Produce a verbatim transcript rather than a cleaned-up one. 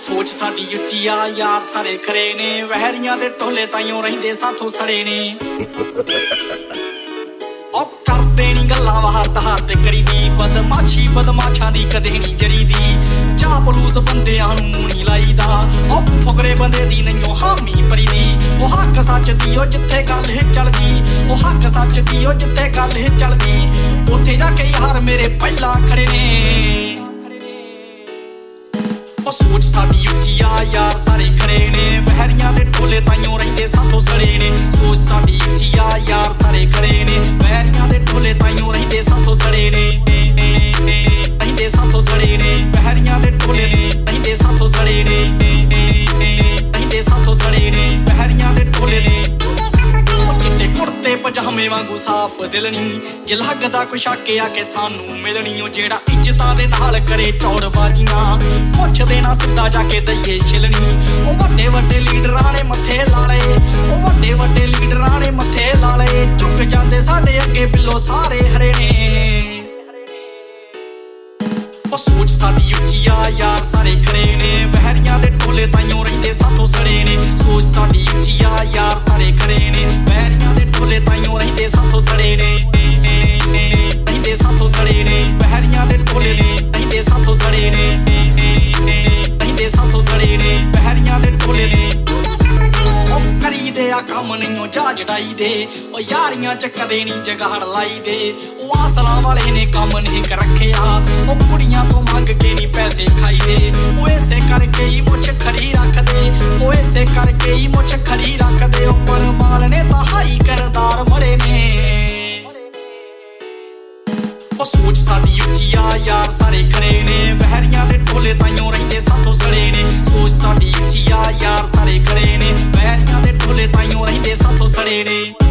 सोच साडी उच्ची आ यार सारे खरे ने वहरियां दे टोले ताइयों रहिंदे साथों सड़े ने ओ करदे नी गल्लां वाहत हाथ करी दी बदमाशी बदमाशां दी कदे नी जरी दी चापलूस बंदियां नूं मूणी लाईदा ओ फुकरे बंदे दी नहीं हामी परी दी ओ हक सच दी ओ जिथे गल ही चलदी ओ हक सच दी ओ जिथे गल ही चलदी उत्थे जाके यार मेरे पहला खड़े ने ओ सोच साडी उच्ची आ यार सारे खड़े ने वहरियां दे टोले ताइयों रहिंदे साथों सड़े ने सोच साडी उच्ची आ यार सारे खड़े ने वहरियां दे टोले ताइयों रहिंदे साथों सड़े ने रहिंदे साथों सड़े ने वहरियां दे टोले रहिंदे साथों सड़े ने रहिंदे साथों सड़े ने वहरियां दे टोले ने चिट्टे कुर्ते पजामे वांगू साफ दिल नी जे लगदा कोई शक आके सानू मिलनी ओ जेड़ा इज्जतां दे नाल करे चौड़ बाजियां पुछदे ना सिद्धा जाके दईए छिलनी ओ वड्डे वड्डे लीडरां ने मत्थे लाले ओ वड्डे वड्डे लीडरां ने मत्थे लाले झुक जांदे साडे अगे बिल्लो सारे हरे ने ओ सोच साडी उच्ची आ यार सारे खड़े ने वहरियां दे टोले ताइयों रहिंदे साथों सड़े ने सोच साडी उच्ची आ यार सारे खड़े ने वहरियां दे टोले ताइयों रहिंदे साथों सड़े ने रहिंदे साथों सड़े ने वहरियां दे टोले रहिंदे साथों सड़े ने रहिंदे साथों सड़े ने वहरियां दे टोले ने करी दे आ कम नहीं ओ जा जड़ाई दे ओ यारियां च कदे नी जगाड़ लाई दे ओ आसला वाले ने कम नहीं कर रखिया ओ कुड़ियां तो मंग के नी पैसे खाई दे ओ ऐसे करके ही मुछ खड़ी रख दे ओ ऐसे करके ही मुछ खड़ी रख दे ओ पर माल ने तो हाई करदार मड़े ने ओ सोच साडी उच्ची आ यार सारे खड़े ने वहरियां दे टोले ताइयों रहिंदे साथों सड़े ने सोच साडी उच्ची आ यार सारे खड़े ने वहरियां दे टोले ताइयों रहिंदे साथों सड़े ने।